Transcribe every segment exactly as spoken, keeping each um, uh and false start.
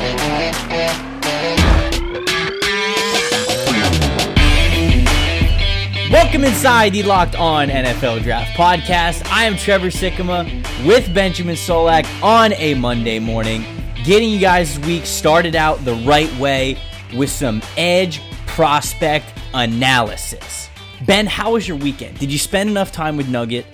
Welcome inside the Locked On N F L Draft Podcast. I am Trevor Sikkema with Benjamin Solak on a Monday morning, getting you guys' week started out the right way with some edge prospect analysis. Ben, how was your weekend? Did you spend enough time with Nugget?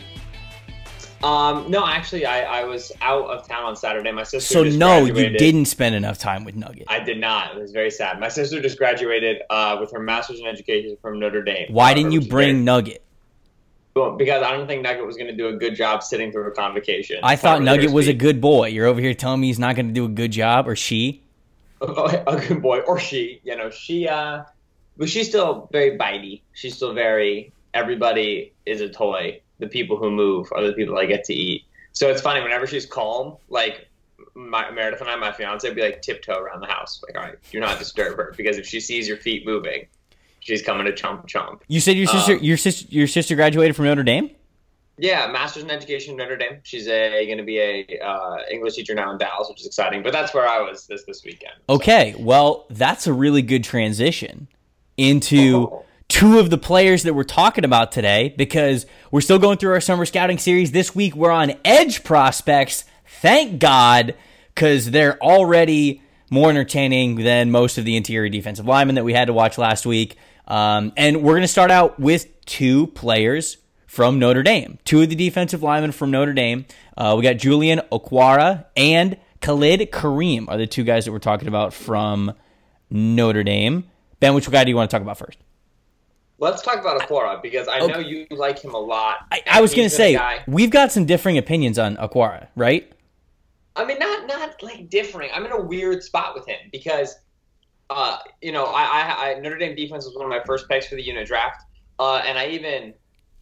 Um, no, actually, I, I was out of town on Saturday. My sister So just no, graduated. you didn't spend enough time with Nugget. I did not. It was very sad. My sister just graduated uh, with her master's in education from Notre Dame. Why uh, didn't you bring very, Nugget? Well, because I don't think Nugget was going to do a good job sitting through a convocation. I thought really Nugget was a speak. good boy. You're over here telling me he's not going to do a good job, or she? a good boy, or she. You know, she. Uh, but she's still very bitey. She's still very. Everybody is a toy. The people who move are the people I get to eat. So it's funny, whenever she's calm, like my, Meredith and I, my fiance, would be like tiptoe around the house. Like, all right, do not disturb her, because if she sees your feet moving, she's coming to chomp chomp. You said your sister, um, your sister, your sister graduated from Notre Dame? Yeah, master's in education, Notre Dame. She's a going to be a uh, English teacher now in Dallas, which is exciting. But that's where I was this this weekend. So. Okay, well, that's a really good transition into Oh. two of the players that we're talking about today, because we're still going through our summer scouting series. This week we're on edge prospects. Thank God, because they're already more entertaining than most of the interior defensive linemen that we had to watch last week. Um, and we're going to start out with two players from Notre Dame. Two of the defensive linemen from Notre Dame. Uh, we got Julian Okwara and Khalid Kareem are the two guys that we're talking about from Notre Dame. Ben, which guy do you want to talk about first? Let's talk about Okwara, because I Okay. know you like him a lot. I, I was He's going to been say, a guy- we've got some differing opinions on Okwara, right? I mean, not not like differing. I'm in a weird spot with him because, uh, you know, I, I, I Notre Dame defense was one of my first picks for the unit draft, uh, and I even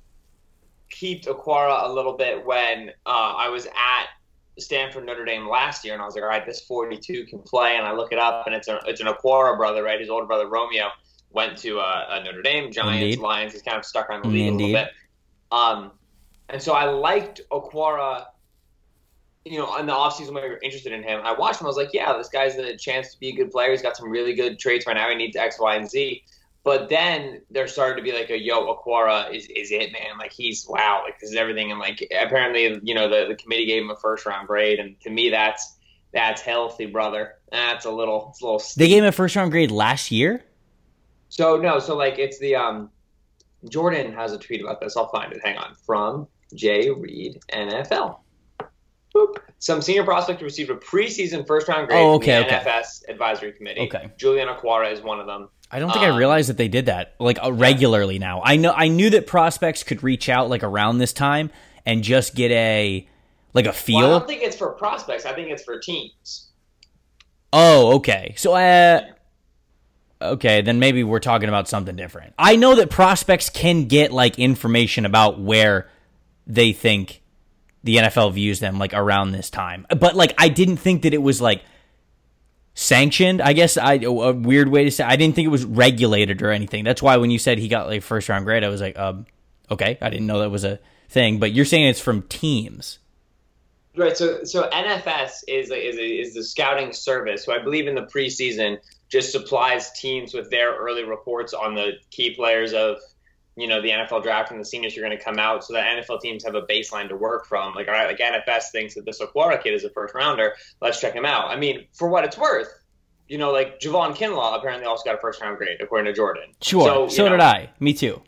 keeped Okwara a little bit when uh, I was at Stanford Notre Dame last year, and I was like, all right, this forty-two can play, and I look it up, and it's a, it's an Okwara brother, right? His older brother Romeo went to uh, a Notre Dame, Giants, Indeed. Lions. He's kind of stuck around the league Indeed. a little bit. Um, and so I liked Okwara, you know, in the offseason when we were interested in him. I watched him. I was like, yeah, this guy's a chance to be a good player. He's got some really good traits right now. He needs X, Y, and Z. But then there started to be like a, yo, Okwara is, is it, man. Like, he's, wow, like, this is everything. And, like, apparently, you know, the, the committee gave him a first-round grade. And to me, that's that's healthy, brother. That's a little, it's a little steep. They gave him a first-round grade last year? So, no, so, like, it's the um, – Jordan has a tweet about this. I'll find it. Hang on. From Jay Reed, N F L. Boop. Some senior prospect received a preseason first-round grade Oh, okay, from the okay. N F S Advisory Committee. Okay. Julian Okwara is one of them. I don't think Um, I realized that they did that like uh, regularly now. I know I knew that prospects could reach out like around this time and just get a like a feel. Well, I don't think it's for prospects. I think it's for teams. Oh, okay. So, uh, okay, then maybe we're talking about something different. I know that prospects can get like information about where they think the N F L views them like around this time, but like I didn't think that it was like sanctioned. I guess I a weird way to say. I didn't think it was regulated or anything. That's why when you said he got like first round grade, I was like, um, okay, I didn't know that was a thing. But you're saying it's from teams. Right. So, so N F S is a, is a, is the scouting service who I believe in the preseason just supplies teams with their early reports on the key players of, you know, the N F L draft and the seniors who are going to come out, so that N F L teams have a baseline to work from. Like, all right, like N F S thinks that this Okwara kid is a first rounder. Let's check him out. I mean, for what it's worth, you know, like Javon Kinlaw apparently also got a first round grade according to Jordan. Sure. So, So, you did know, I. Me too.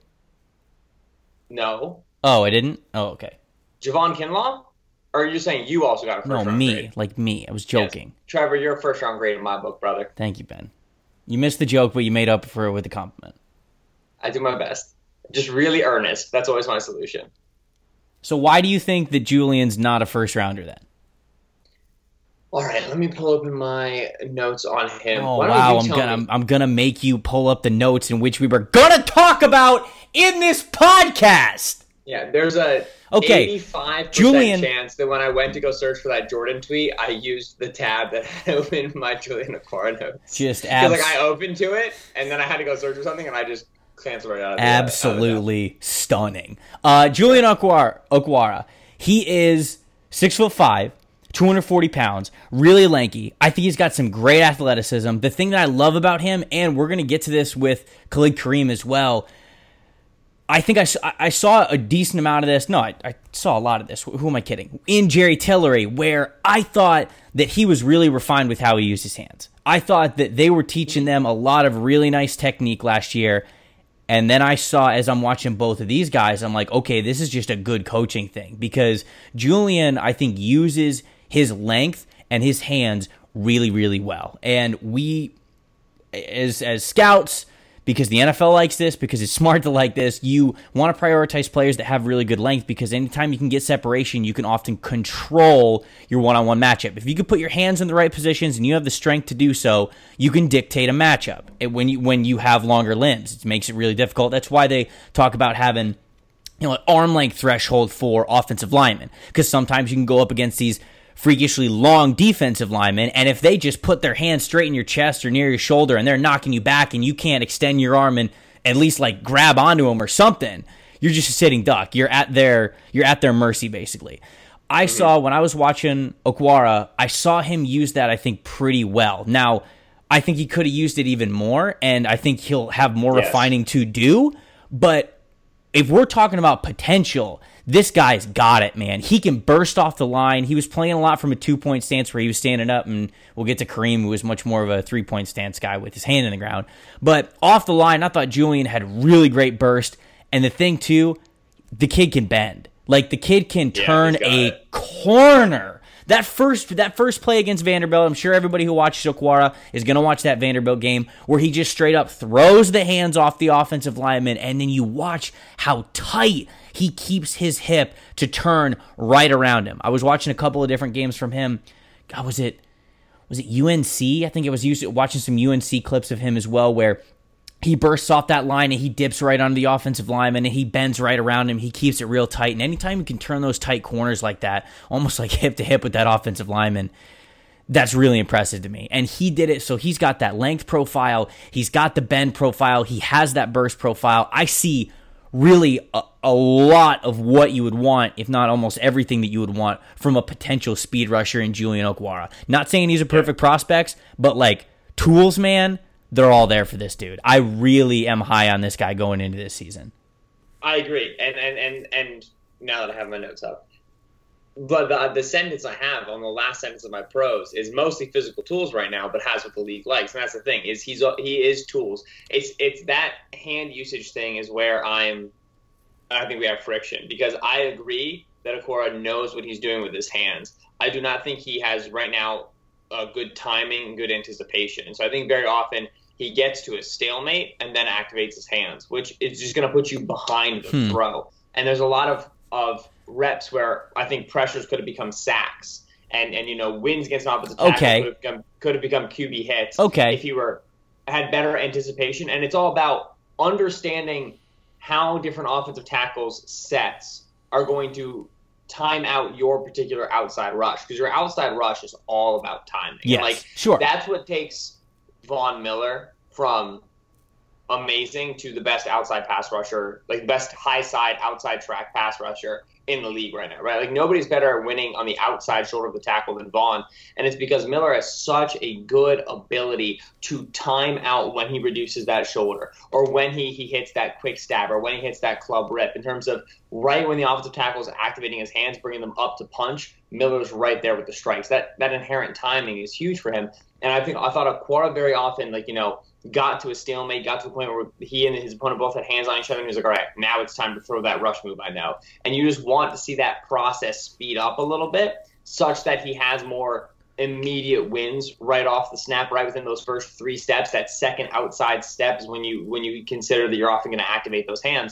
No, Oh, I didn't. Oh, okay. Javon Kinlaw, or are you saying you also got a first No, round me. grade? Like me. I was Yes. joking. Trevor, you're a first round grade in my book, brother. Thank you, Ben. You missed the joke, but you made up for it with a compliment. I do my best. Just really earnest. That's always my solution. So why do you think that Julian's not a first rounder then? All right, let me pull open my notes on him. Oh Why don't wow, you I'm tell gonna me? I'm, I'm gonna make you pull up the notes in which we were gonna talk about in this podcast. Yeah, there's a Okay, eighty-five percent Julian- chance that when I went to go search for that Jordan tweet, I used the tab that had opened my Julian Okwara notes. Just Because abs- like I opened to it, and then I had to go search for something, and I just canceled right out of the absolutely stunning. Uh, Julian Okwara, Okwara, he is six foot five, two hundred forty pounds, really lanky. I think he's got some great athleticism. The thing that I love about him, and we're going to get to this with Khalid Kareem as well, I think I, I saw a decent amount of this. No, I, I saw a lot of this. Who am I kidding? In Jerry Tillery, where I thought that he was really refined with how he used his hands. I thought that they were teaching them a lot of really nice technique last year. And then I saw, as I'm watching both of these guys, I'm like, okay, this is just a good coaching thing. Because Julian, I think, uses his length and his hands really, really well. And we, as as scouts, because the N F L likes this, because it's smart to like this, you want to prioritize players that have really good length, because anytime you can get separation, you can often control your one-on-one matchup. If you can put your hands in the right positions and you have the strength to do so, you can dictate a matchup when you when you have longer limbs. It makes it really difficult. That's why they talk about having, you know, an arm length threshold for offensive linemen, because sometimes you can go up against these freakishly long defensive linemen, and if they just put their hand straight in your chest or near your shoulder and they're knocking you back and you can't extend your arm and at least like grab onto them or something, you're just a sitting duck. You're at their you're at their mercy, basically. I mm-hmm. saw, when I was watching Okwara, I saw him use that, I think, pretty well. Now, I think he could have used it even more, and I think he'll have more yes. refining to do, but if we're talking about potential, this guy's got it, man. He can burst off the line. He was playing a lot from a two-point stance where he was standing up, and we'll get to Kareem, who was much more of a three-point stance guy with his hand in the ground. But off the line, I thought Julian had really great burst. And the thing, too, the kid can bend. Like, the kid can turn yeah, a it. corner. That first that first play against Vanderbilt, I'm sure everybody who watches Okwara is going to watch that Vanderbilt game where he just straight up throws the hands off the offensive lineman, and then you watch how tight he keeps his hip to turn right around him. I was watching a couple of different games from him. God, was it was it U N C? I think it was used, watching some U N C clips of him as well, where he bursts off that line and he dips right onto the offensive lineman and he bends right around him. He keeps it real tight. And anytime you can turn those tight corners like that, almost like hip to hip with that offensive lineman, that's really impressive to me. And he did it, so he's got that length profile. He's got the bend profile. He has that burst profile. I see really a, a lot of what you would want, if not almost everything that you would want from a potential speed rusher in Julian Okwara. Not saying he's a perfect prospect, but like tools, man, they're all there for this dude. I really am high on this guy going into this season. I agree. And and, and, and now that I have my notes up, but the, the sentence I have on the last sentence of my pros is mostly physical tools right now, but has what the league likes. And that's the thing, is he's he is tools. It's it's that hand usage thing is where I'm I think we have friction, because I agree that Okwara knows what he's doing with his hands. I do not think he has right now a good timing and good anticipation. And so I think very often he gets to a stalemate and then activates his hands, which is just going to put you behind the hmm. throw. And there's a lot of, of reps where I think pressures could have become sacks, and, and you know, wins against an offensive tackle okay. could have become, could have become Q B hits okay. if you were had better anticipation. And it's all about understanding how different offensive tackles sets are going to time out your particular outside rush, because your outside rush is all about timing. Yes, like sure. That's what takes Von Miller from amazing to the best outside pass rusher, like best high side outside track pass rusher in the league right now, right? Like nobody's better at winning on the outside shoulder of the tackle than Vaughn, and it's because Miller has such a good ability to time out when he reduces that shoulder, or when he, he hits that quick stab, or when he hits that club rip, in terms of right when the offensive tackle is activating his hands, bringing them up to punch, Miller's right there with the strikes. That that inherent timing is huge for him. And I think I thought Okwara very often, like, you know, got to a stalemate, got to the point where he and his opponent both had hands on each other, and he was like, all right, now it's time to throw that rush move I know. And you just want to see that process speed up a little bit, such that he has more immediate wins right off the snap, right within those first three steps. That second outside step is when you when you consider that you're often going to activate those hands.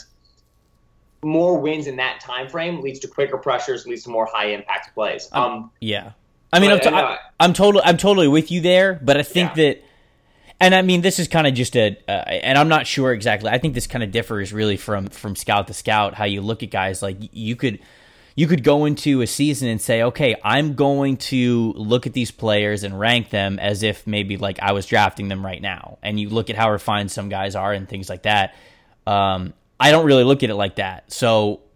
More wins in that time frame leads to quicker pressures, leads to more high impact plays. Um, um yeah. I mean, I'm, t- I, I'm totally, I'm totally with you there, but I think yeah. that, and I mean, this is kind of just a, uh, and I'm not sure exactly. I think this kind of differs really from from scout to scout. How you look at guys, like you could, you could go into a season and say, okay, I'm going to look at these players and rank them as if maybe like I was drafting them right now, and you look at how refined some guys are and things like that. Um, I don't really look at it like that, so.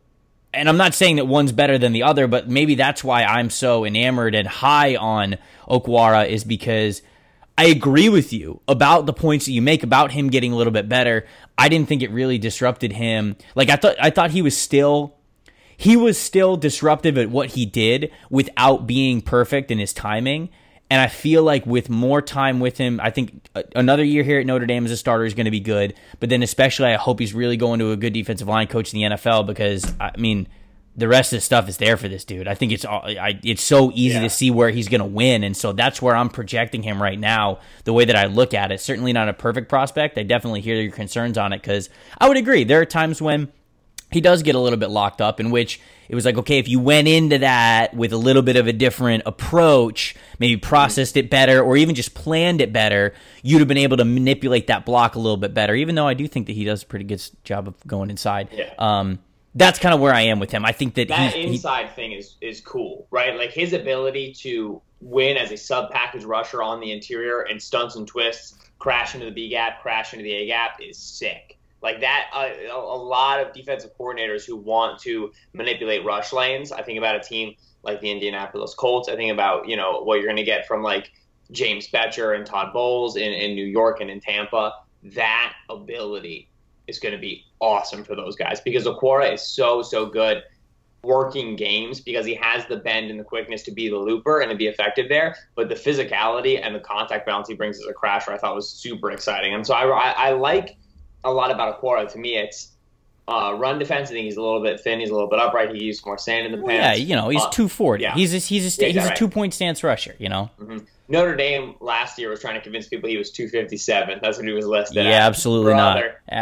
and I'm not saying that one's better than the other, but maybe that's why I'm so enamored and high on Okwara, is because I agree with you about the points that you make about him getting a little bit better. I didn't think it really disrupted him. Like I thought, I thought he was still, he was still disruptive at what he did without being perfect in his timing. And I feel like with more time with him, I think another year here at Notre Dame as a starter is going to be good. But then especially, I hope he's really going to a good defensive line coach in the N F L, because, I mean, the rest of the stuff is there for this dude. I think it's all, I, it's so easy yeah. to see where he's going to win. And so that's where I'm projecting him right now, the way that I look at it. Certainly not a perfect prospect. I definitely hear your concerns on it, because I would agree. There are times when he does get a little bit locked up, in which it was like, okay, if you went into that with a little bit of a different approach, maybe processed it better, or even just planned it better, you'd have been able to manipulate that block a little bit better, even though I do think that he does a pretty good job of going inside. Yeah. Um, that's kind of where I am with him. I think that that he, inside he, thing is, is cool, right? Like his ability to win as a sub-package rusher on the interior and stunts and twists, crash into the B-gap, crash into the A-gap is sick. Like that, uh, a lot of defensive coordinators who want to manipulate rush lanes. I think about a team like the Indianapolis Colts. I think about, you know, what you're going to get from like James Bettcher and Todd Bowles in, in New York and in Tampa. That ability is going to be awesome for those guys, because Okwara is so, so good working games, because he has the bend and the quickness to be the looper and to be effective there. But the physicality and the contact balance he brings as a crasher, I thought was super exciting. And so I, I, I like a lot about Okwara. To me, it's uh, run defense. I think he's a little bit thin. He's a little bit upright. He used more sand in the well, pants. Yeah, you know, he's uh, two forty. Yeah. He's a, he's a, sta- yeah, he's right. a two-point stance rusher, you know? Mm-hmm. Notre Dame last year was trying to convince people he was two fifty-seven. That's what he was listed yeah, at. absolutely brother, not.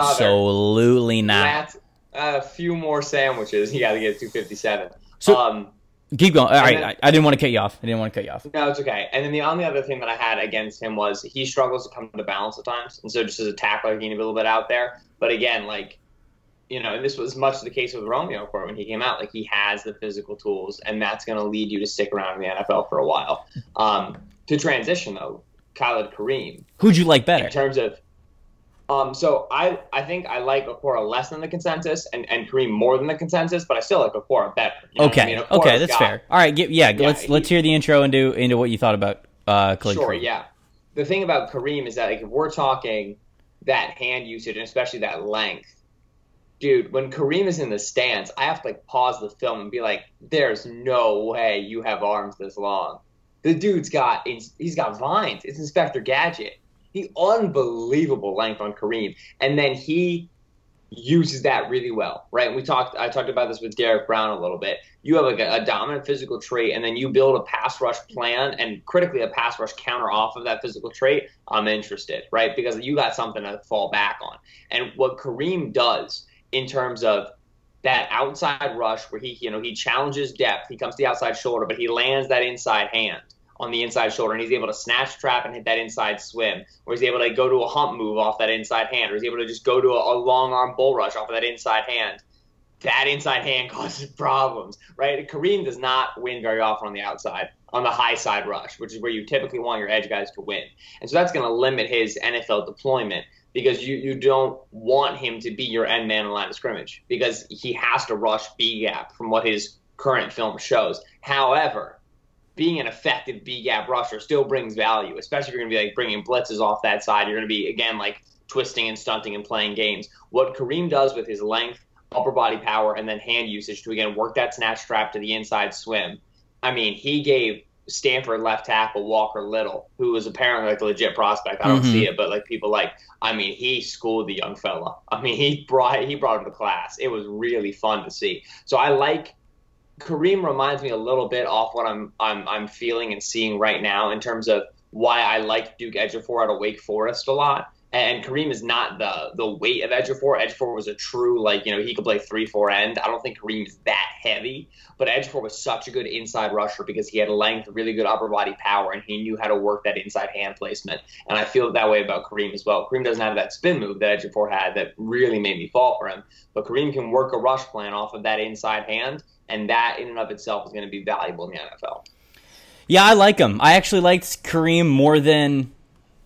Absolutely brother, not. A few more sandwiches. You got to get two fifty-seven. So, um, keep going. All right, then, I, I didn't want to cut you off. I didn't want to cut you off. No, it's okay. And then the only other thing that I had against him was he struggles to come to balance at times. And so just as a tackler, he needs a little bit out there. But again, like, you know, and this was much the case with Romeo Okwara when he came out. Like, he has the physical tools, and that's going to lead you to stick around in the N F L for a while. Um, to transition, though, Khalid Kareem. Who'd you like better? In terms of Um, so I, I think I like Okwara less than the consensus, and, and Kareem more than the consensus, but I still like Okwara better. You know okay, I mean? okay, that's got, fair. All right, get, yeah, yeah, let's he, let's hear the intro into into what you thought about uh, Khalid Sure, Kareem. yeah. The thing about Kareem is that, like, if we're talking that hand usage and especially that length, dude, when Kareem is in the stance, I have to like pause the film and be like, "There's no way you have arms this long." The dude's got he's got vines. It's Inspector Gadget. The unbelievable length on Kareem, and then he uses that really well, right? We talked. I talked about this with Derek Brown a little bit. You have like a, a dominant physical trait, and then you build a pass rush plan, and critically a pass rush counter off of that physical trait. I'm interested, right? Because you got something to fall back on. And what Kareem does in terms of that outside rush, where he, you know, he challenges depth, he comes to the outside shoulder, but he lands that inside hand on the inside shoulder, and he's able to snatch trap and hit that inside swim, or he's able to go to a hump move off that inside hand, or he's able to just go to a, a long arm bull rush off of that inside hand. That inside hand causes problems, right? Kareem does not win very often on the outside, on the high side rush, which is where you typically want your edge guys to win. And so that's going to limit his N F L deployment, because you, you don't want him to be your end man in line of scrimmage, because he has to rush B-gap from what his current film shows. However, being an effective B-gap rusher still brings value, especially if you're going to be like bringing blitzes off that side. You're going to be, again, like twisting and stunting and playing games. What Kareem does with his length, upper body power, and then hand usage to, again, work that snatch trap to the inside swim. I mean, he gave Stanford left tackle Walker Little, who was apparently like a legit prospect. I don't mm-hmm. see it, but like people like, I mean, he schooled the young fella. I mean, he brought he brought him to class. It was really fun to see. So I like Kareem. Reminds me a little bit off what I'm I'm I'm feeling and seeing right now in terms of why I like Duke Ejiofor out of Wake Forest a lot. And Kareem is not the the weight of Ejiofor. Ejiofor was a true, like, you know, he could play three four end. I don't think Kareem is that heavy, but Ejiofor was such a good inside rusher because he had length, really good upper body power, and he knew how to work that inside hand placement. And I feel that way about Kareem as well. Kareem doesn't have that spin move that Ejiofor had that really made me fall for him, but Kareem can work a rush plan off of that inside hand, and that in and of itself is going to be valuable in the N F L. Yeah, I like him. I actually liked Kareem more than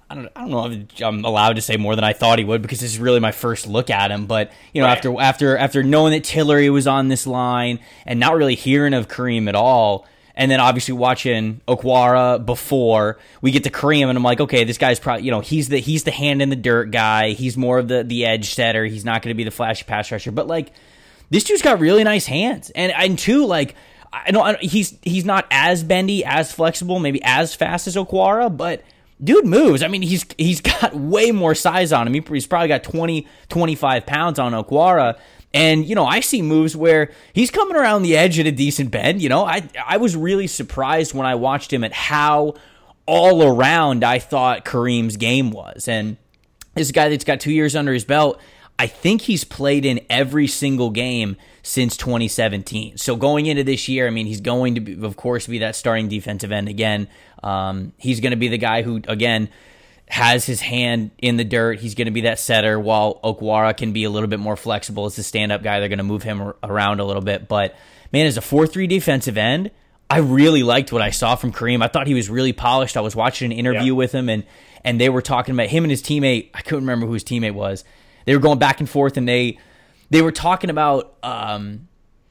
I don't, I don't know if I'm allowed to say more than I thought he would because this is really my first look at him. But, you know, right. after after after knowing that Tillery was on this line and not really hearing of Kareem at all, and then obviously watching Okwara before we get to Kareem, and I'm like, okay, this guy's probably, you know, he's the he's the hand in the dirt guy. He's more of the, the edge setter. He's not going to be the flashy pass rusher. But, like, this dude's got really nice hands. And, and two, like, I know he's he's not as bendy, as flexible, maybe as fast as Okwara, but dude moves. I mean, he's he's got way more size on him. He, he's probably got twenty, twenty-five pounds on Okwara. And, you know, I see moves where he's coming around the edge at a decent bend. You know, I I was really surprised when I watched him at how all around I thought Kareem's game was. And this is a guy that's got two years under his belt. I think he's played in every single game since twenty seventeen. So going into this year, I mean, he's going to, be, of course, be that starting defensive end again. Um, he's going to be the guy who, again, has his hand in the dirt. He's going to be that setter, while Okwara can be a little bit more flexible as the stand-up guy. They're going to move him around a little bit. But, man, as a four three defensive end, I really liked what I saw from Kareem. I thought he was really polished. I was watching an interview yeah. with him, and and they were talking about him and his teammate. I couldn't remember who his teammate was. They were going back and forth, and they they were talking about um,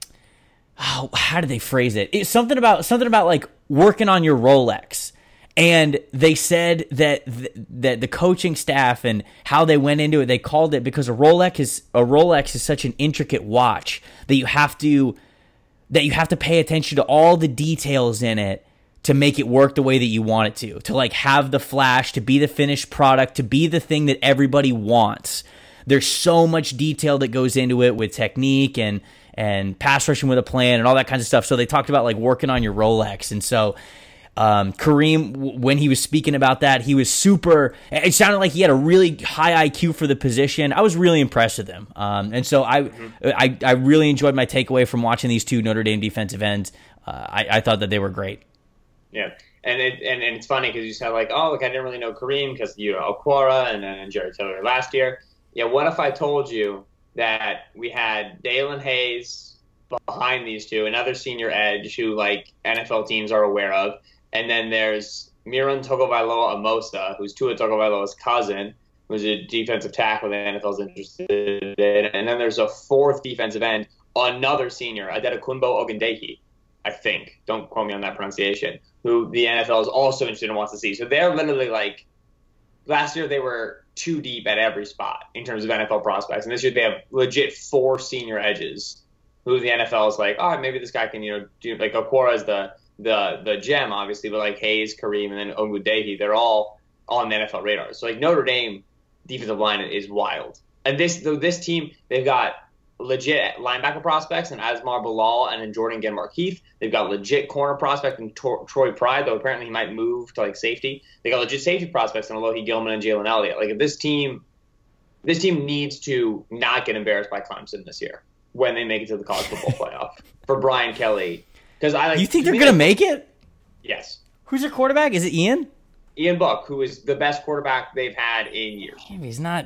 how, how did they phrase it? It's something about something about like working on your Rolex. And they said that th- that the coaching staff and how they went into it, they called it because a Rolex is a Rolex is such an intricate watch that you have to that you have to pay attention to all the details in it to make it work the way that you want it to, to like have the flash, to be the finished product, to be the thing that everybody wants. There's so much detail that goes into it with technique and and pass rushing with a plan and all that kinds of stuff. So they talked about like working on your Rolex, and so. Um, Kareem, when he was speaking about that, he was super, it sounded like he had a really high I Q for the position. I was really impressed with him. Um, and so I, mm-hmm. I, I really enjoyed my takeaway from watching these two Notre Dame defensive ends. Uh, I, I thought that they were great. Yeah. And it, and, and it's funny because you said like, oh, look, I didn't really know Kareem because, you know, Okwara and then Jerry Tillery last year. Yeah. What if I told you that we had Dalen Hayes behind these two, another senior edge who like N F L teams are aware of. And then there's Miran Tagovailoa Amosa, who's Tua Tagovailoa's cousin, who's a defensive tackle that the N F L's interested in. And then there's a fourth defensive end, another senior, Adekunbo Ogundehi, I think. Don't quote me on that pronunciation, who the N F L is also interested in and wants to see. So they're literally like, last year they were too deep at every spot in terms of N F L prospects. And this year they have legit four senior edges who the N F L is like, oh, maybe this guy can, you know, do, like Okwara is the the the gem, obviously, but like Hayes, Kareem, and then Ogundehi, they're all on the N F L radar. So like Notre Dame defensive line is wild. And this this team, they've got legit linebacker prospects in Asmar Bilal and in Jordan Genmark-Heath. They've got legit corner prospect in Tor- Troy Pride, though apparently he might move to like safety. They got legit safety prospects in Alohi Gilman and Jalen Elliott. Like if this team, this team needs to not get embarrassed by Clemson this year when they make it to the college football playoff for Brian Kelly. Because I like. You think they're gonna make it? Yes. Who's their quarterback? Is it Ian? Ian Book, who is the best quarterback they've had in years. Damn, he's not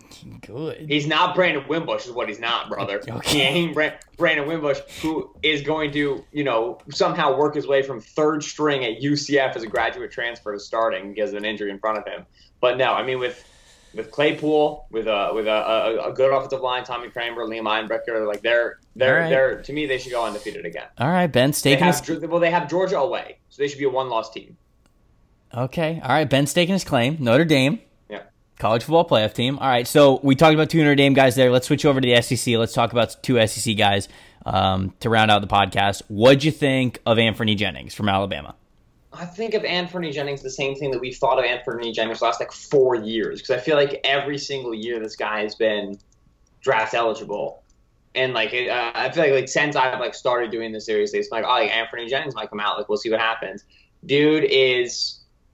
good. He's not Brandon Wimbush, is what he's not, brother. Okay. He ain't Brandon Wimbush, who is going to, you know, somehow work his way from third string at U C F as a graduate transfer to starting because of an injury in front of him. But no, I mean with with Claypool, with a with a, a, a good offensive line, Tommy Kramer, Liam Einbecker, like they're they're right. they're to me they should go undefeated again. All right, Ben taking his... well they have Georgia away, so they should be a one loss team. Okay, all right, Ben's taking his claim. Notre Dame, yeah, college football playoff team. All right, so we talked about two Notre Dame guys there. Let's switch over to the S E C. Let's talk about two S E C guys um, to round out the podcast. What'd you think of Anfernee Jennings from Alabama? I think of Anfernee Jennings the same thing that we've thought of Anfernee Jennings the last like four years because I feel like every single year this guy has been draft eligible, and like it, uh, I feel like like since I've like started doing this seriously, it's like oh like Anfernee Jennings might come out, like we'll see what happens. Dude is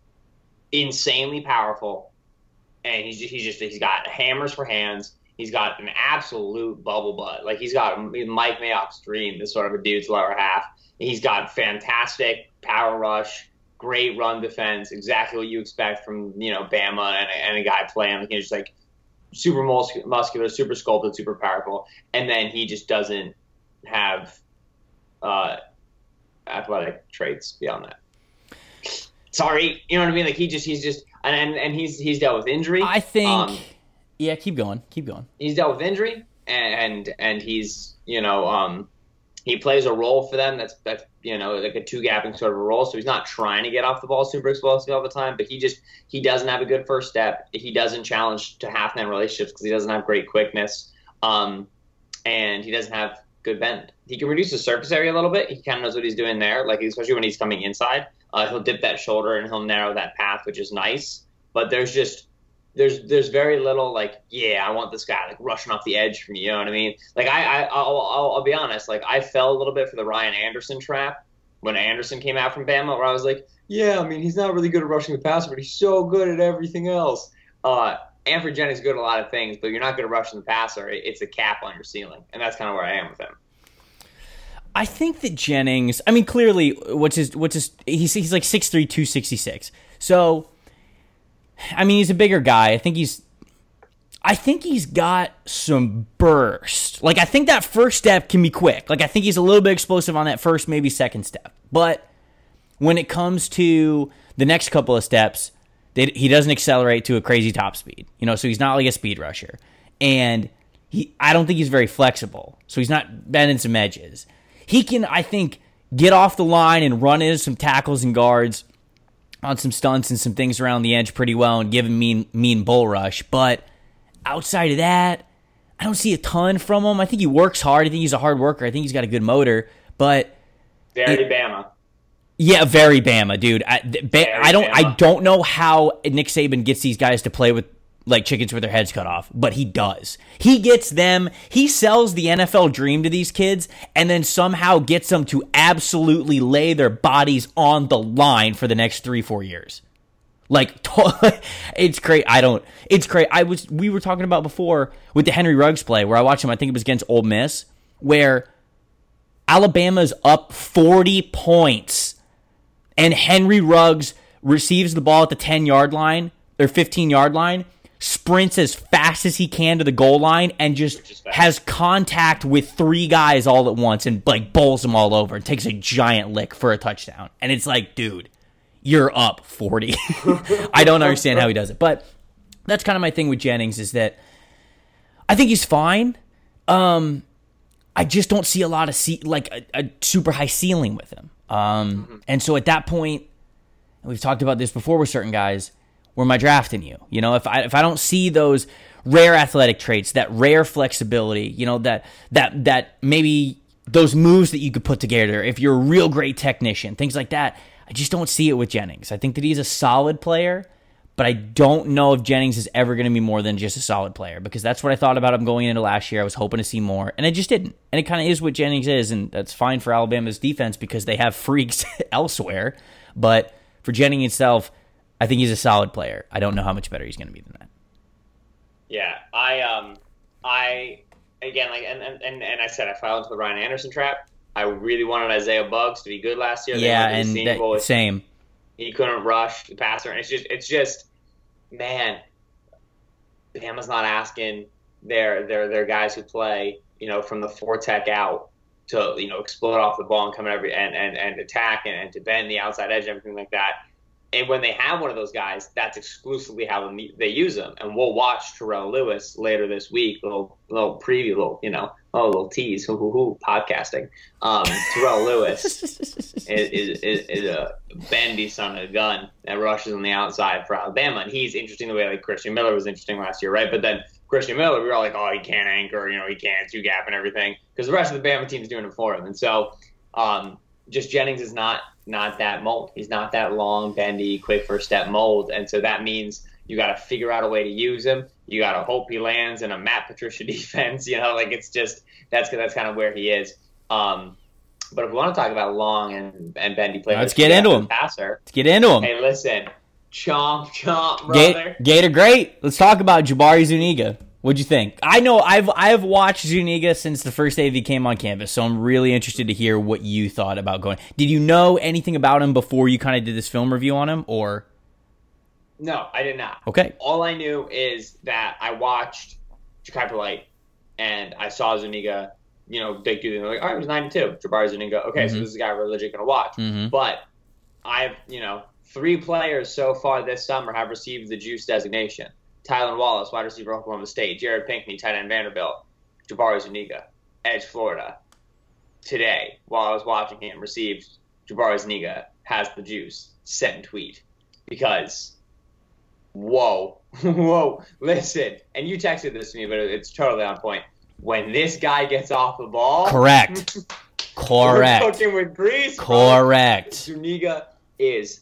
insanely powerful, and he's just, he's just he's got hammers for hands. He's got an absolute bubble butt. Like he's got Mike Mayock's dream, this sort of a dude's lower half. He's got fantastic power rush, great run defense, exactly what you expect from, you know, Bama and a, and a guy playing. Like, he's just like super mus- muscular, super sculpted, super powerful. And then he just doesn't have uh, athletic traits beyond that. sorry, you know what I mean? Like he just he's just and and, and he's he's dealt with injury. I think. Um, yeah, keep going, keep going. He's dealt with injury, and and he's you know um, he plays a role for them that's that's you know like a two gapping sort of a role. So he's not trying to get off the ball super explosive all the time, but he just he doesn't have a good first step. He doesn't challenge to half man relationships because he doesn't have great quickness, um, and he doesn't have good bend. He can reduce the surface area a little bit. He kind of knows what he's doing there, like especially when he's coming inside. Uh, he'll dip that shoulder and he'll narrow that path, which is nice. But there's just there's there's very little like, yeah, I want this guy like rushing off the edge from you. You know what I mean? Like I, I I'll, I'll, I'll be honest. Like I fell a little bit for the Ryan Anderson trap when Anderson came out from Bama, where I was like, yeah, I mean he's not really good at rushing the passer, but he's so good at everything else. Uh, Anfernee Jennings is good at a lot of things, but you're not good at rushing the passer. It's a cap on your ceiling, and that's kind of where I am with him. I think that Jennings, I mean, clearly, what's his, what's his, he's, he's like six three, two sixty-six. So, I mean, he's a bigger guy. I think he's, I think he's got some burst. Like, I think that first step can be quick. Like, I think he's a little bit explosive on that first, maybe second step. But when it comes to the next couple of steps, they, he doesn't accelerate to a crazy top speed. You know, so he's not like a speed rusher. And he, I don't think he's very flexible. So he's not bending some edges. He can, I think, get off the line and run into some tackles and guards on some stunts and some things around the edge pretty well and give him mean mean bull rush. But outside of that, I don't see a ton from him. I think he works hard. I think he's a hard worker. I think he's got a good motor. But very it, Bama. Yeah, very Bama, dude. I, ba- I don't Bama. I don't know how Nick Saban gets these guys to play with like chickens with their heads cut off, but he does. He gets them, he sells the N F L dream to these kids, and then somehow gets them to absolutely lay their bodies on the line for the next three, four years. Like, it's great. I don't, it's great. I was, we were talking about before with the Henry Ruggs play, where I watched him, I think it was against Ole Miss, where Alabama's up forty points, and Henry Ruggs receives the ball at the ten-yard line, or fifteen-yard line, sprints as fast as he can to the goal line and just has contact with three guys all at once and like bowls them all over and takes a giant lick for a touchdown. And it's like, dude, you're up forty. I don't understand how he does it. But that's kind of my thing with Jennings is that I think he's fine. Um, I just don't see a lot of ce- like a, a super high ceiling with him. Um, mm-hmm. And so at that point, and we've talked about this before with certain guys, where am I drafting you? You know, if I if I don't see those rare athletic traits, that rare flexibility, you know, that that that maybe those moves that you could put together, if you're a real great technician, things like that, I just don't see it with Jennings. I think that he's a solid player, but I don't know if Jennings is ever going to be more than just a solid player, because that's what I thought about him going into last year. I was hoping to see more, and I just didn't. And it kind of is what Jennings is, and that's fine for Alabama's defense because they have freaks elsewhere. But for Jennings himself, I think he's a solid player. I don't know how much better he's going to be than that. Yeah, I, um, I again, like, and, and, and I said I fell into the Ryan Anderson trap. I really wanted Isaiah Buggs to be good last year. They yeah, and that, same. He couldn't rush the passer, and it's just, it's just, man, Bama's not asking their their their guys who play, you know, from the four tech out to, you know, explode off the ball and come in every and and, and attack and, and to bend the outside edge and everything like that. And when they have one of those guys, that's exclusively how they use them. And we'll watch Terrell Lewis later this week. Little little preview, little you know, oh, little tease, hoo hoo hoo, podcasting. Um, Terrell Lewis is, is, is is a bendy son of a gun that rushes on the outside for Alabama, and he's interesting the way like Christian Miller was interesting last year, right? But then Christian Miller, we were all like, oh, he can't anchor, you know, he can't two gap and everything, because the rest of the Bama team's doing it for him. And so, um, just Jennings is not. not that mold. He's not that long, bendy, quick first step mold. And so that means you got to figure out a way to use him. You got to hope he lands in a Matt Patricia defense. You know, like it's just, that's that's kind of where he is. Um, but if we want to talk about long and, and bendy players, let's get into him. Passer, let's get into him. Hey, listen, chomp, chomp, brother. Gator great. Let's talk about Jabari Zuniga. What'd you think? I know I've I've watched Zuniga since the first day he came on campus, so I'm really interested to hear what you thought about going. Did you know anything about him before you kind of did this film review on him, or? No, I did not. Okay. All I knew is that I watched Ja'Kai Polite, and I saw Zuniga, you know, dig through them. Like, all right, it was ninety-two. Jabari Zuniga. Okay, mm-hmm. so this is a guy we're legit going to watch. Mm-hmm. But I've, you know, Three players so far this summer have received the juice designation. Tylan Wallace, wide receiver, Oklahoma State. Jared Pinkney, tight end, Vanderbilt. Jabari Zuniga, edge, Florida. Today, while I was watching him, received Jabari Zuniga has the juice. Send tweet. Because, whoa, whoa, listen. And you texted this to me, but it's totally on point. When this guy gets off the ball. Correct. Correct. We're cooking with grease. Correct. Zuniga is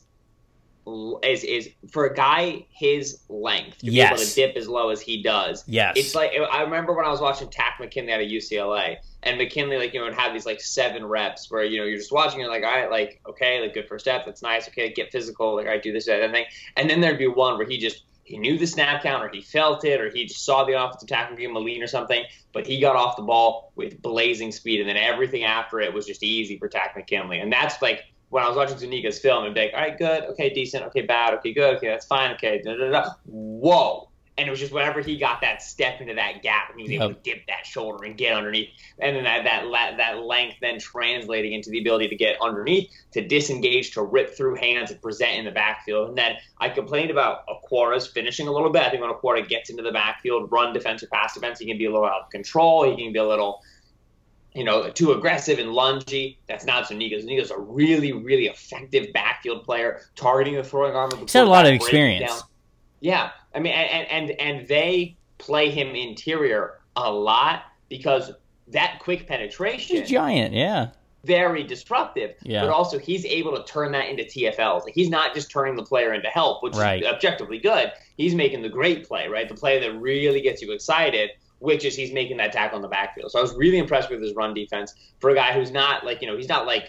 is is for a guy his length to yes. be able to dip as low as he does. Yes. It's like I remember when I was watching Takk McKinley out of U C L A, and McKinley like you know would have these like seven reps where you know you're just watching, you're like, all right, like okay, like good first step, that's nice, okay, get physical, like all right, do this, that, and thing, and then there'd be one where he just he knew the snap count, or he felt it, or he just saw the offensive tackle give him a lean or something, but he got off the ball with blazing speed, and then everything after it was just easy for Takk McKinley, and that's like. When I was watching Zuniga's film, and be like, all right, good, okay, decent, okay, bad, okay, good, okay, that's fine, okay, da da da. Whoa! And it was just whenever he got that step into that gap, and he was able yep. to dip that shoulder and get underneath, and then that that that length then translating into the ability to get underneath, to disengage, to rip through hands, and present in the backfield. And then I complained about Aquara's finishing a little bit. I think when Aquara gets into the backfield, run defensive pass defense, he can be a little out of control. He can be a little. You know, too aggressive and lungy. That's not Zuniga. Zuniga's a really, really effective backfield player, targeting the throwing arm of the He's had a lot of experience. Yeah, I mean, and, and and they play him interior a lot because that quick penetration. He's giant, yeah. Very disruptive, yeah. but also he's able to turn that into T F Ls. Like, he's not just turning the player into help, which right. is objectively good. He's making the great play, right? The play that really gets you excited. Which is he's making that tackle in the backfield. So I was really impressed with his run defense for a guy who's not like, you know, he's not like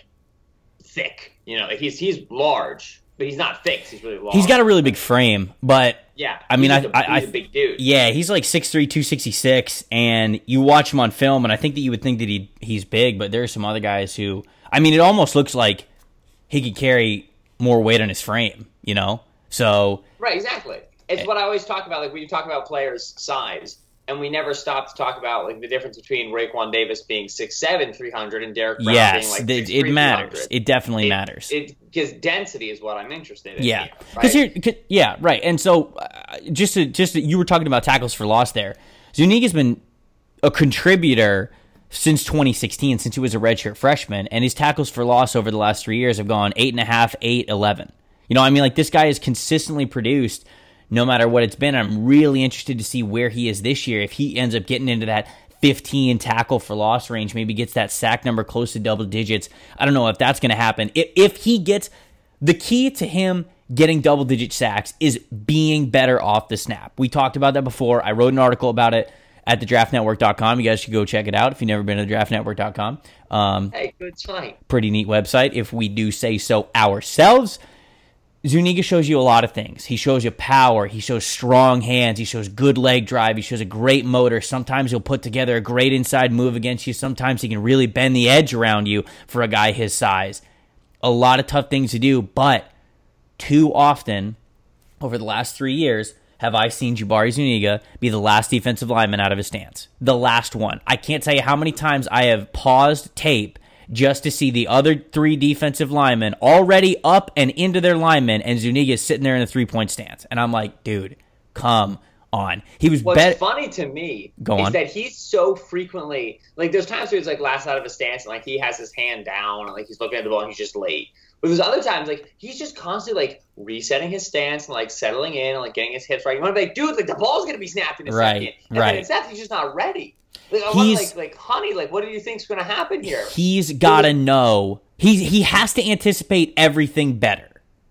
thick, you know, like he's he's large, but he's not thick. He's really large. He's got a really big frame, but yeah, I mean, I, a, I, he's a big dude. Yeah, he's like six three, two sixty-six, and you watch him on film, and I think that you would think that he he's big, but there are some other guys who, I mean, it almost looks like he could carry more weight on his frame, you know? So right, exactly. It's what I always talk about, like when you talk about players' size. And we never stop to talk about like the difference between Raekwon Davis being six seven, three hundred, and Derek Brown yes, being like it, it matters. It definitely it, matters. Because density is what I'm interested in. Yeah, because here, right? yeah, right. And so, uh, just to, just to, you were talking about tackles for loss there. Zuniga's been a contributor since twenty sixteen, since he was a redshirt freshman, and his tackles for loss over the last three years have gone eight and a half, eight, eleven. You know, I mean, like this guy has consistently produced. No matter what it's been, I'm really interested to see where he is this year. If he ends up getting into that fifteen tackle for loss range, maybe gets that sack number close to double digits. I don't know if that's going to happen. If, if he gets, the key to him getting double digit sacks is being better off the snap. We talked about that before. I wrote an article about it at the draft network dot com. You guys should go check it out if you've never been to the draft network dot com. Um, hey, good site. Pretty neat website, if we do say so ourselves. Zuniga shows you a lot of things. He shows you power. He shows strong hands. He shows good leg drive. He shows a great motor. Sometimes he'll put together a great inside move against you. Sometimes he can really bend the edge around you for a guy his size. A lot of tough things to do, but too often over the last three years have I seen Jabari Zuniga be the last defensive lineman out of his stance. The last one. I can't tell you how many times I have paused tape just to see the other three defensive linemen already up and into their linemen, and Zuniga is sitting there in a three-point stance. And I'm like, dude, come on. He was What's bet- funny to me Go is on. that he's so frequently, like there's times where he's like last out of his stance, and like he has his hand down, and like he's looking at the ball, and he's just late. But there's other times like he's just constantly like resetting his stance and like settling in and like getting his hips right. You want to be like, dude, like the ball's gonna be snapped in a Right, second, and right. then instead he's just not ready. Like, I He's- want, like, like, honey, like, what do you think's going to happen here? He's got to know. He, he has to anticipate everything better.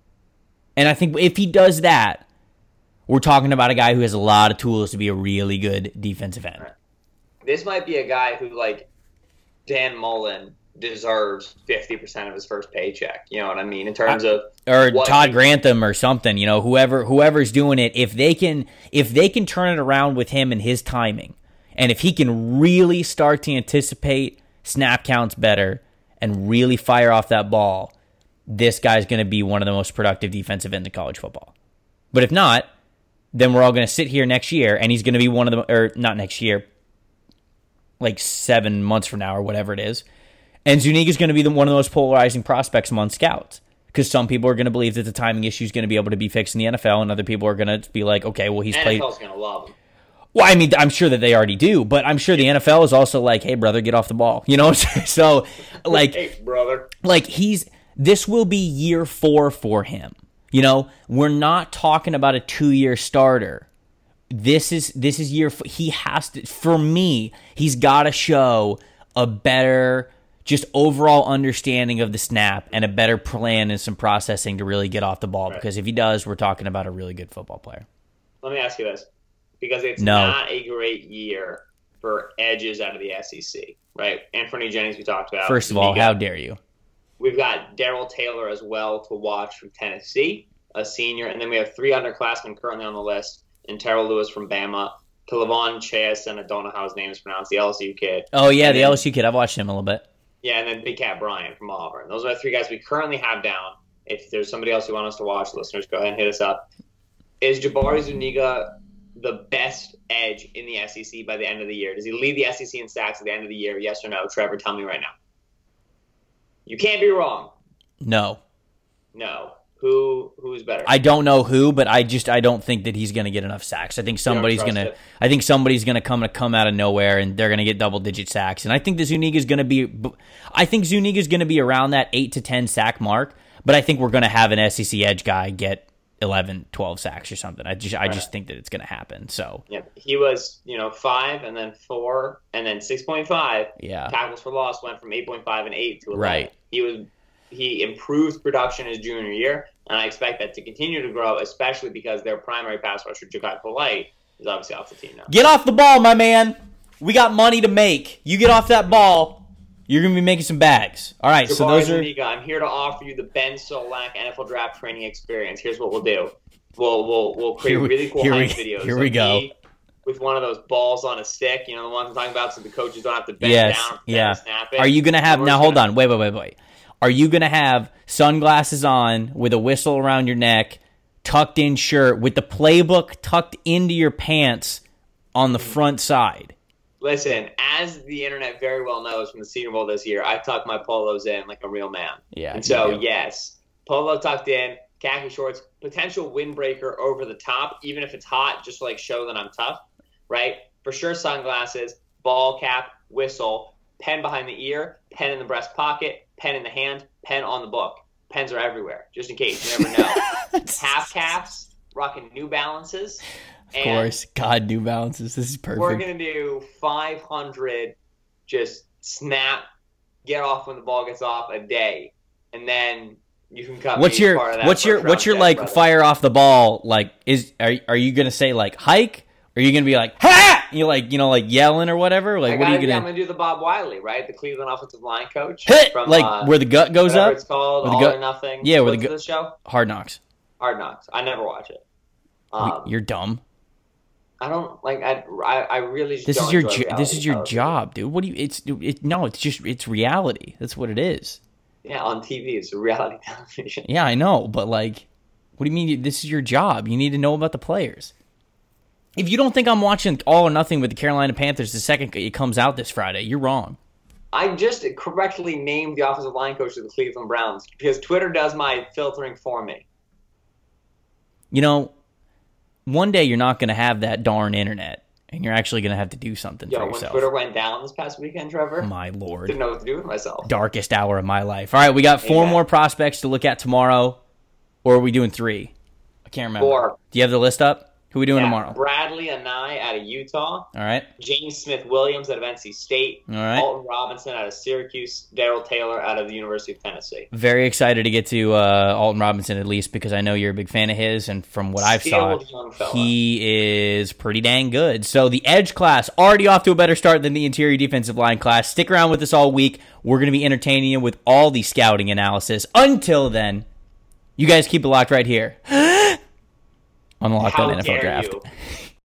And I think if he does that, we're talking about a guy who has a lot of tools to be a really good defensive end. This might be a guy who, like, Dan Mullen deserves fifty percent of his first paycheck. You know what I mean? In terms of or what Todd he- Grantham or something, you know, whoever whoever's doing it, if they can if they can turn it around with him and his timing, and if he can really start to anticipate snap counts better and really fire off that ball, this guy's going to be one of the most productive defensive ends in college football. But if not, then we're all going to sit here next year, and he's going to be one of the, or not next year, like seven months from now or whatever it is, and Zuniga's going to be the, one of the most polarizing prospects among scouts because some people are going to believe that the timing issue is going to be able to be fixed in the N F L, and other people are going to be like, okay, well, he's played. N F L's going to love him. Well, I mean, I'm sure that they already do, but I'm sure the N F L is also like, hey, brother, get off the ball. You know what I'm saying? So, like, hey, brother. Like, he's, this will be year four for him. You know, we're not talking about a two-year starter. This is, this is year, he has to, for me, he's got to show a better, just overall understanding of the snap and a better plan and some processing to really get off the ball. Right. Because if he does, we're talking about a really good football player. Let me ask you this. Because it's no. not a great year for edges out of the S E C, right? Anthony Jennings, we talked about. First of all, how dare you? We've got Darrell Taylor as well to watch from Tennessee, a senior. And then we have three underclassmen currently on the list. And Terrell Lewis from Bama, Kelavon Chase, and I don't know how his name is pronounced, the L S U kid. Oh, yeah, and the then, L S U kid. I've watched him a little bit. Yeah, and then Big Cat Bryant from Auburn. Those are the three guys we currently have down. If there's somebody else you want us to watch, listeners, go ahead and hit us up. Is Jabari Zuniga the best edge in the S E C by the end of the year? Does he lead the S E C in sacks at the end of the year? Yes or no? Trevor, tell me right now. You can't be wrong. No. No. Who who's better? I don't know who, but I just I don't think that he's going to get enough sacks. I think somebody's going to I think somebody's going to come to come out of nowhere and they're going to get double digit sacks. And I think the Zuniga is going to be I think Zuniga is going to be around that eight to ten sack mark, but I think we're going to have an S E C edge guy get eleven, twelve sacks or something. I just I just think that it's going to happen. So yeah, he was, you know, five and then four and then six point five. Yeah. Tackles for loss went from eight point five and eight to eleven. Right. He was he improved production his junior year, and I expect that to continue to grow, especially because their primary pass rusher, Jachai Polite, is obviously off the team now. Get off the ball, my man. We got money to make. You get off that ball, you're going to be making some bags. All right, Jabari so those are... Zuniga, I'm here to offer you the Ben Solak N F L draft training experience. Here's what we'll do. We'll we'll we'll create we, really cool hype videos. Here we go. With one of those balls on a stick, you know, the ones I'm talking about, so the coaches don't have to bend yes, down yeah. and snap it. Are you going to have... Now, hold gonna, on. Wait, wait, wait, wait. Are you going to have sunglasses on with a whistle around your neck, tucked in shirt, with the playbook tucked into your pants on the front side? Listen, as the internet very well knows from the Senior Bowl this year, I tuck my polos in like a real man. Yeah. And so, yes, polo tucked in, khaki shorts, potential windbreaker over the top, even if it's hot, just to like show that I'm tough, right? For sure, sunglasses, ball cap, whistle, pen behind the ear, pen in the breast pocket, pen in the hand, pen on the book. Pens are everywhere, just in case. You never know. Half caps, rocking New Balances. Of course. God, New Balances. This is perfect. We're going to do five hundred just snap, get off when the ball gets off a day. And then you can come what's your, part of that What's your, what's your like, brother. Fire off the ball, like, is are, are you going to say, like, hike? Or are you going to be like, ha! You're like, you know, like yelling or whatever? Like, I what are you going to I'm going to do the Bob Wiley, right? The Cleveland offensive line coach. Hit! From, like, uh, where the gut goes up? It's called, All gut, or Nothing. Yeah, where What's the gut. the show? Hard Knocks. Hard Knocks. I never watch it. Um, You're dumb. I don't, like, I, I, I really just this don't is your jo- This is your job, dude. What do you, it's, it, no, it's just, it's reality. That's what it is. Yeah, on T V, it's reality television. Yeah, I know, but like, what do you mean? This is your job. You need to know about the players. If you don't think I'm watching All or Nothing with the Carolina Panthers the second it comes out this Friday, you're wrong. I just correctly named the offensive line coach of the Cleveland Browns because Twitter does my filtering for me. You know, one day you're not going to have that darn internet, and you're actually going to have to do something Yo, for when yourself. Twitter went down this past weekend, Trevor, my lord, didn't know what to do with myself. Darkest hour of my life. All right, we got four Amen. more prospects to look at tomorrow, or are we doing three? I can't remember. Four. Do you have the list up? Who are we doing yeah, tomorrow? Bradley Anai out of Utah. All right. James Smith-Williams out of N C State. All right. Alton Robinson out of Syracuse. Darrell Taylor out of the University of Tennessee. Very excited to get to uh, Alton Robinson at least because I know you're a big fan of his, and from what I've saw, he is pretty dang good. So the edge class already off to a better start than the interior defensive line class. Stick around with us all week. We're going to be entertaining you with all the scouting analysis. Until then, you guys keep it locked right here on the Locked On N F L Draft. You.